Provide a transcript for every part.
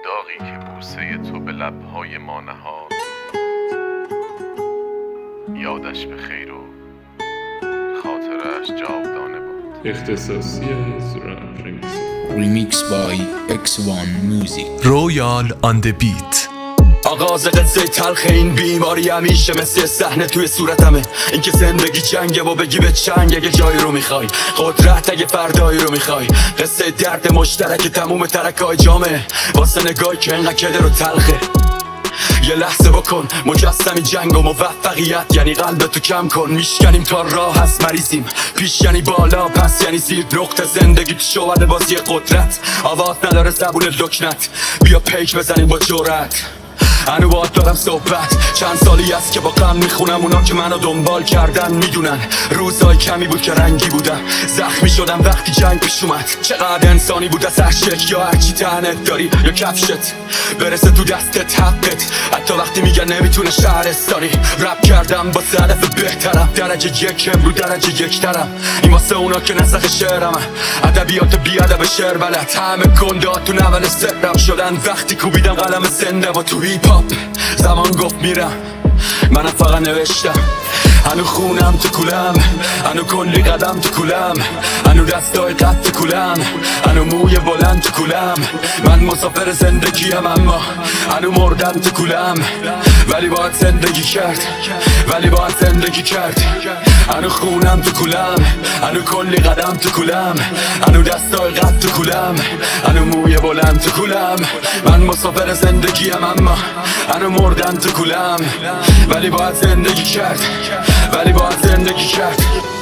داغی که بوسه تو به لبهای ما نهاد، یادش به خیر و خاطرش جاودانه بود. اختصاصی از رپ Remix by X1 Music. رویال on the beat. آغاز قصه تلخ این بیماری همیشه مثل صحنه توی صورتمه. این که زندگی جنگه و بگی به چنگ اگه جایی رو میخوای، قدرت اگه فردایی رو میخوای. قصه درد مشترک تموم ترکای جامعه واسه نگاهی که انقدر کدر و تلخه. یه لحظه بکن مجسمی جنگ و موفقیت یعنی قلبتو کم کن. میشکنیم تا راه هست مریضیم، پیش یعنی بالا پس یعنی زیر. نقطه زندگی تو شواده بازی قدرت، آواز نداره زبون لکنت. بیا پیک بزنیم با جرأت. هنو باید دارم صحبت، چند سالی است که با غم میخونم. اونا که منو دنبال کردن میدونن روزای کمی بود که رنگی بودم. زخمی شدم وقتی جنگ پیش اومد. چقدر انسانی بود از هر شکل، یا هرچی تنت داری یا کفشت برسه تو دستت حقت. حتی وقتی میگن نمیتونه شهرستانی. رپ کردم با هدف بهترم، درجه یکم رو درجه یکترم. این واسه اونا که نسخ شعرم، ادبیات بی ادب شعر بلد. همه گندات تو نول سرم شدن وقتی کوبیدم قلم زنده و تو هیپ هاپ. زمان گفت میرم، منم فقط نوشتم. هنو خونم تو کولم، هنو کلی قدم تو کولم، هنو دستای قد تو کولم، هنو موی بلند تو کولم. من مسافر زندگیم اما هنو مردم تو کولم. ولی باید زندگی کرد، ولی باید زندگی کرد. هنو خونم تو کولم، هنو کلی قدم تو کولم، هنو دستای قد تو کولم، هنو موی بلند تو کولم. من مسافر زندگیم اما هنو مردم تو کولم. ولی باید زندگی کرد، ولی باید زندگی کرد.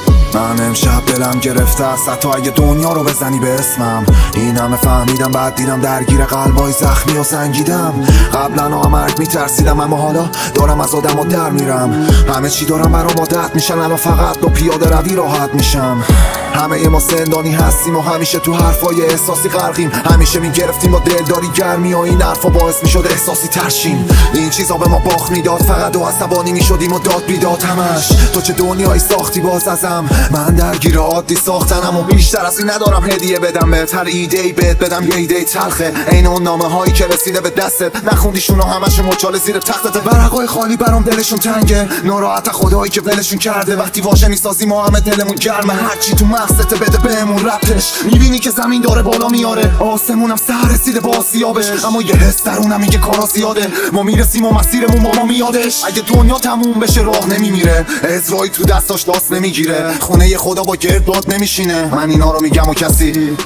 من امشب دلم گرفته است حتی اگه دنیا رو بزنی به اسمم. این همه فهمیدم بعد دیدم درگیر قلبای زخمی و سنگیدم. قبلا هم مرگ میترسیدم اما حالا دارم از آدم و در میرم. همه چی دارم برام عادت میشن اما فقط با پیاده روی راحت میشم. همه ما زندانی هستیم و همیشه تو حرفای احساسی غرقیم. همیشه میگرفتیم با دلداری گرمی و این حرفا باعث میشد احساسی ترشیم. این چیزا به ما باخت میداد، فقط و عصبانی میشدیم و داد بیداد همش. تو چه دنیایی ساختی باز ازم، من درگیر عادی ساختنم و بیشتر از این ندارم هدیه بدم بهت. هر ایده‌ای بهت بدم یه ایده تلخه، عین اون نامه هایی که رسیده به دستت نخوندیشون و همشون مچاله زیر تختت. ورقای خالی برام دلشون تنگه، ناراحت خدایی که ولشون کرده. وقتی واژه میسازی ما همه دلمون گرمه، هرچی تو مغزت بده بهمون ربطش. میبینی که زمین داره بالا میاره، آسمونم سر رسیده با آسیابش. اما یه حس درونم میگه کارا زیاده، ما میرسیم و مسیرمون با ما میادش. اگه دنیا تموم بشه راه نمیمیره، عزرایی تو دستاش داست نمیگیره، خونه خدا با گردباد نمیشینه. من اینا رو میگم و کسی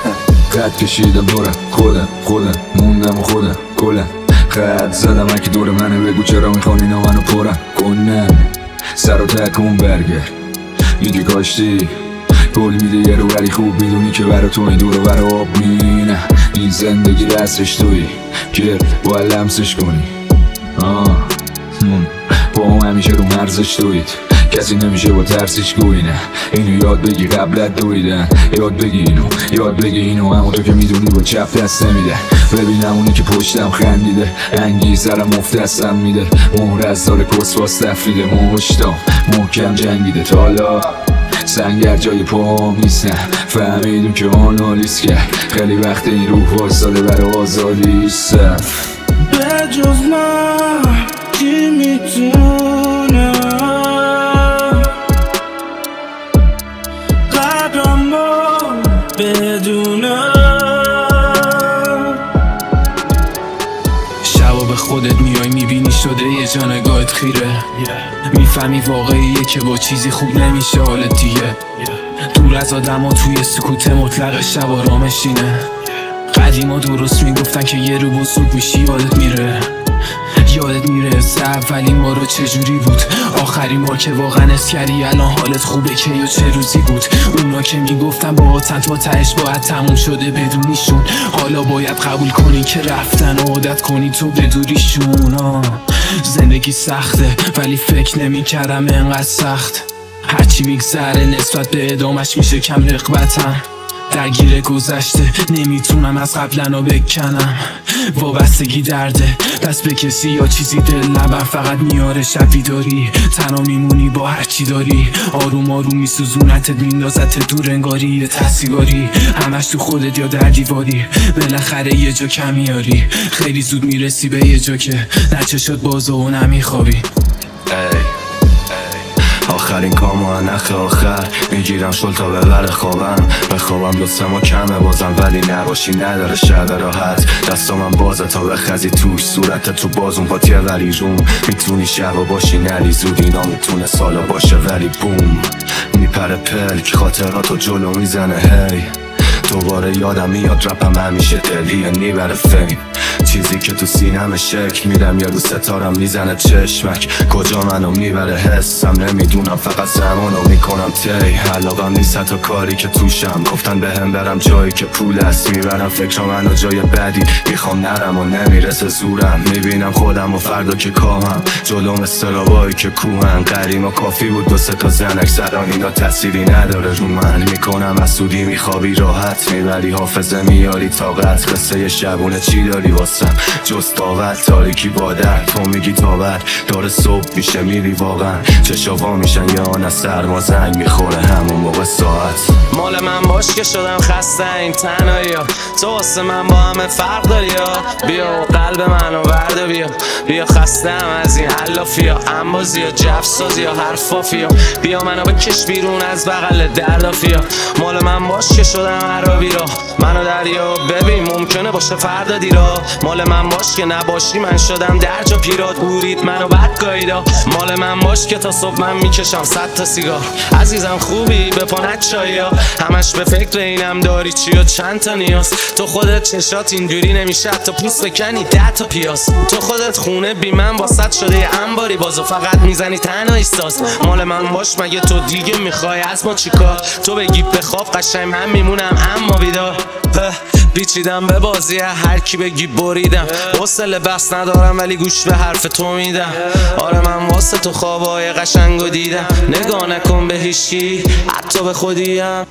قد کشیدم دورم خودم موندم و خودم کلم. قد زدم اگه دور منه، بگو چرا میخوان اینا منو پرم کنن. سر و تکون برگرد میگه کاشتی گل میده یه رو، ولی خوب میدونی که برا تو این دور و برا آب مینه. این زندگی رسش توی که باید لمسش کنی. با هم همیشه رو مرزش توید، کسی نمیشه با ترسش گوینه. اینو یاد بگی قبلت دویدن، یاد بگی اینو اما تو که میدونی با چپ دست نمیده. ببینم اونی که پشتم خندیده، انگیزرم مفتستم میده. مهر از دار کسواس تفریده، مشتام محکم جنگیده. تا حالا سنگر جای پاهم نیستن، فهمیدون که آنالیز کرد. خیلی وقت این روح واساده برای آزادی صف. به جز من کی میتونه قدرمو بدونه؟ شبا به خودت میای میبینی شده یه جا نگاهت خیره. میفهمی واقعیه که با چیزی خوب نمیشه حالت دیگه. دور از آدم ها توی سکوت مطلق شب آرامشینه. قدیما درست میگفتن که یه رو بزرگ میشی یادت میره اولین بارا چجوری بود، آخرین بار که واقعا حس کردی الان حالت خوبه که یا چه روزی بود. اونا که میگفتن با تا تهش باید تموم شده بدونیشون، حالا باید قبول کنی که رفتن و عادت کنی تو بدوریشون. زندگی سخته ولی فکر نمیکردم انقدر سخت. هرچی میگذره نسبت به ادامش میشه کم رقبتم. درگیر گذشته نمیتونم از قبلنا بکنم. وابستگی درده دست به کسی یا چیزی دل نبر، فقط میاره شب بیداری. تنها میمونی با هرچی داری، آروم آروم میسوزونتت میندازت دور انگاری یه تحصیلاری. همش تو خودت یا در دیواری، بالاخره یه جا کم میاری. خیلی زود میرسی به یه جا که نچه شد بازه و نمیخوابی. آخرین کام و نخ آخر میگیرم شل تا ببر خوابم. بخوابم دوستم و کمه بازم، ولی نباشی نداره شب راحت. دستا من بازه تا بخزی توش، صورتت تو بازون پاتیه ولی روم. میتونی شب و باشی نلی زود، اینا میتونه سالا باشه ولی بوم. میپره پلک خاطراتو جلو میزنه هی. دوباره یادم میاد رپم همیشه دلیه نیبره فیم. چیزی که تو سینم شک میرم یا رو ستارم میزنه چشمک. کجا منو میبره حسم نمیدونم، فقط زمانو میکنم تی. علاقم نیست حتی کاری که توشم، گفتن بهم برم جایی که پول است. میبرم فکر منو جای بدی، میخوام نرم و نمیرسه زورم. میبینم خودم و فردا که کامم جلوم استرابایی که کوهن. قریم و کافی بود 2-3 تا زنک زدن، اینا تأثیری نداره رو من. میکنم از سودی میخوابی راحت، میبری حافظه میاری طاقت. قصه شبونه چی داری واسم جز داوت؟ تاریکی با درد تو میگی تابت داره صبح میشه میری واقعا. چشاوا میشن یا آن از سرما زنگ میخوره همون موقع ساعت. مال من باش که شدم خسته این تنهایی ها، تو واسه من با همه فرق داری ها. بیا قلب منو برده بیا خستم از این علافی ها، انبازی ها جفسازی ها حرفافی ها. بیا منو بکش بیرون از بغل دردافی ها. مال من باش که شدم عربی را، منو دریا ببین ممکنه باشه فردا دیرا. مال من باش که نباشی من شدم درجا پیرات، بورید منو بد گاییدا. مال من باش که تا صبح من میکشم 100 تا سیگار. عزیزم خوبی به پانت چایی ها، همش به فکر اینم داری چی و چند تا نیاز. تو خودت چشات اینجوری نمیشه تا پوست بکنی 10 تا پیاز. تو خودت خونه بی من واسط شده یه انباری بازو فقط میزنی تنهایی ساز. مال من باش مگه تو دیگه میخوای از ما چیکار؟ تو بگی بخواب قشنگ من میمونم اما بیدار. پیچیدم به بازی هر کی بگی بریدم، حوصله بس ندارم ولی گوش به حرف تو میدم. آره من واسه تو خوابای قشنگو دیدم، نگاه نکن به هیچکی حتی به خودیم.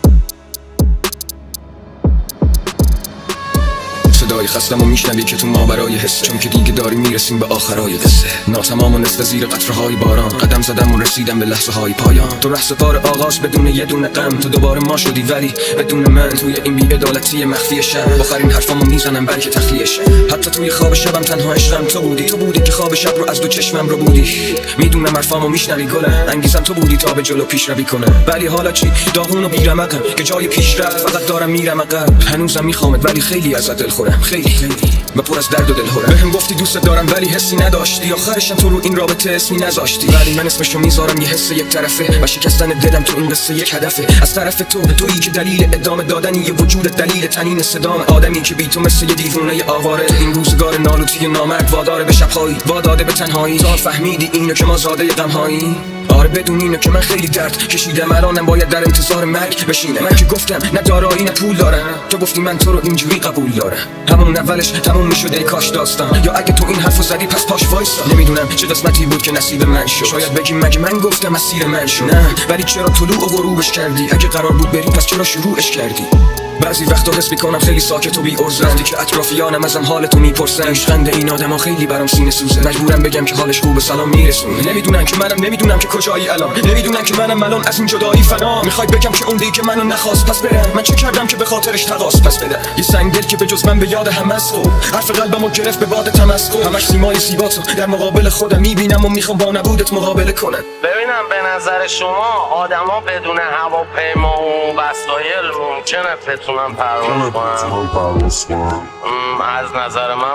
صدای خستم و میشنوی که تو ماورای حس، چون که دیگه داری میرسیم به آخرای قصه. ناتمام و نصف زیر قطرهای باران، قدم زدم و رسیدم به لحظه های پایان. تو رهس پار آغاز بدون یه دونه غم، تو دوباره ما شدی ولی بدون من. توی این بی‌عدالتی مخفی شهر آخرین حرفامو میزنم بلکه تخلیه‌شه. حتی توی خواب شبم تنها عشقم تو بودی که خواب شب رو از دو چشمم رو بودی. میدونم حرفامو میشنوی گلم، انگیزم تو بودی تا به جلو پیشروی کنم. ولی حالا چی؟ داغون و بی‌رمقم که جای پیشرفت فقط دارم میرم عقب. هنوزم میخوامت ولی خیلی ازت دلخورم، خیلی و پر از درد و دلهورم. بهم گفتی دوست دارم ولی حسی نداشتی، آخرشم تو رو این رابطه اسمی نذاشتی. ولی من اسمشو میذارم یه حس یک طرفه و شکستن دلم تو این قصه یک هدفه. از طرف تویی که دلیل ادامه دادن یه وجود، دلیل تنین صدام. آدمی که بی تو مثل یه دیوونه آواره، این روزگار نالوتی نامرد واداره به شب‌هایی، واداده به تنهایی. تا فهمیدی اینو که ما زاده غم‌هایی. آره بدون اینو که من خیلی درد کشیدم، الانم باید در انتظار مرگ بشینم. من که گفتم نه دارایی نه پول دارم، تو گفتی من تو رو اینجوری قبول دارم. همون اولش تموم میشد کاش داستان، یا اگه تو این حرفو زدی پس پاش وایسا. نمیدونم چه قسمتی بود که نصیب من شد، شاید بگی مگه من گفتم مسیر من شد. نه ولی چرا طلوع و غروبش کردی؟ اگه قرار بود بری پس چرا شروعش کردی؟ بعضی وقتا حس میکنم خیلی ساکت و بی عرضم، وقتی که اطرافیانم ازم حالتو میپرسن. عشقنده این آدما خیلی برام سینه سوزه، مجبورم بگم که حالش خوبه سلام میرسونه. نمیدونم که منم، نمیدونم که کجایی الان، نمیدونم که منم الان از این جدایی فنا. میخوای بگم که اون که منو نخواست پس برم؟ من چه کردم که به خاطرش تقاس پس بدم؟ یه سنگ دل که به جز من به یاد هم است، حرف قلبمو گرفت به باد تمسخر. همش سیمای زیباتو در مقابل خودم میبینم و میخوام با نبودت مقابله کنم. ببینم به نظر شما آدما بدون هواپیما و وسایل ممکنه بتونن پرواز کنن؟ از نظر من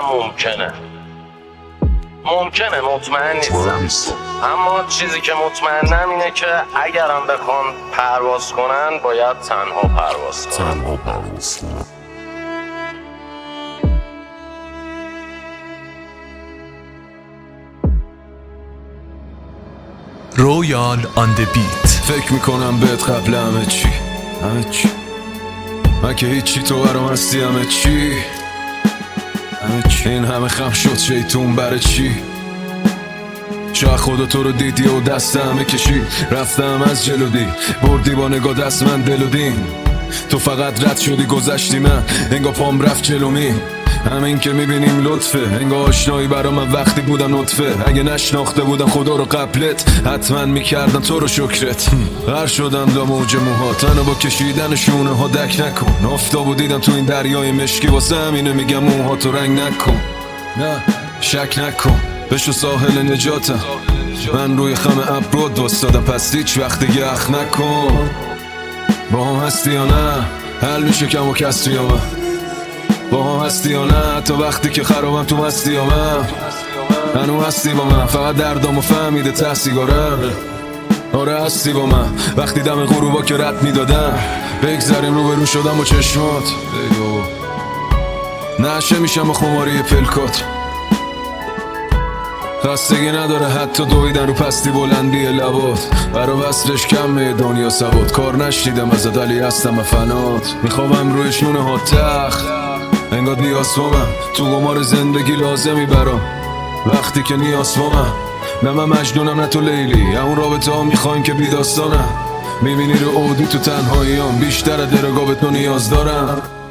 ممکنه، مطمئن نیستم. اما چیزی که مطمئنم اینه که اگرم بخوان پرواز کنن باید تنها پرواز کنن. رویال آن د بیت. فکر میکنم بهت قبل همه چی من که هیچی، تو برام هستی همه چی. این همه خم شد شیطون برای چی؟ شاید خدا تو رو دیدی و دست همه کشید، رفتم از جلو دی بردی با نگاه دست من دل و دین. تو فقط رد شدی گذشتی من انگار پام رفت جلومی همین که میبینیم لطفه انگار آشنایی برا من وقتی بودم نطفه اگه نشناخته بودم خدا رو قبلت حتما میکردم تو رو شکرت غر شدم دا موج موها تنو با کشیدن شونه ها دک نکن آفتابو دیدم تو این دریای مشکی واسه همینه میگم موها تو رنگ نکن نه شک نکن بشو ساحل نجاتم من روی خم ابرود وستادم پس هیچ وقت دیگه اخ نکن با هم هستی یا نه حل میشه کم و کسری یا من با هم هستی یا نه تا وقتی که خرابم تو هستی یا من هنو هستی با من فقط دردامو فهمیده ته سیگارم آره هستی با من وقتی دم غروبا که رد میدادم بگذاریم رو برو شدم با چشمات نشه میشم با خماری پلکات خستگی نداره حتی دویدن رو پستی بلندی لبات برا وصلش کمه دنیا سواد کار نشیدم ازت ولی هستم فنات میخوام روی شونه ها تخت انگار نیاز من تو قمار زندگی لازمی برام وقتی که نیاز من نه من مجنونم نه تو لیلی اون رابطه ها میخوایم که بی داستانم میبینی رو عودی تو تنهاییام بیشتر درگاه به تو نیاز دارم